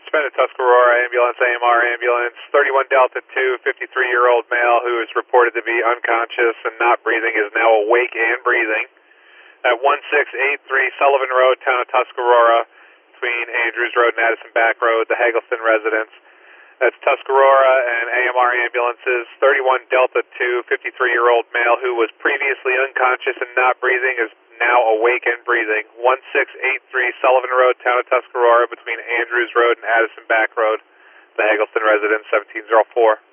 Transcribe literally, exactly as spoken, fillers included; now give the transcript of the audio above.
Suspended Tuscarora ambulance, A M R ambulance, thirty-one Delta two, fifty-three-year-old male who is reported to be unconscious and not breathing is now awake and breathing at one six eight three Sullivan Road, town of Tuscarora, between Andrews Road and Addison Back Road, the Haggleston residence. That's Tuscarora and A M R ambulances, thirty-one Delta two, fifty-three-year-old male who was previously unconscious and not breathing is now awake and breathing. one six eight three Sullivan Road, town of Tuscarora, between Andrews Road and Addison Back Road, the Haggleston residence, seventeen oh four.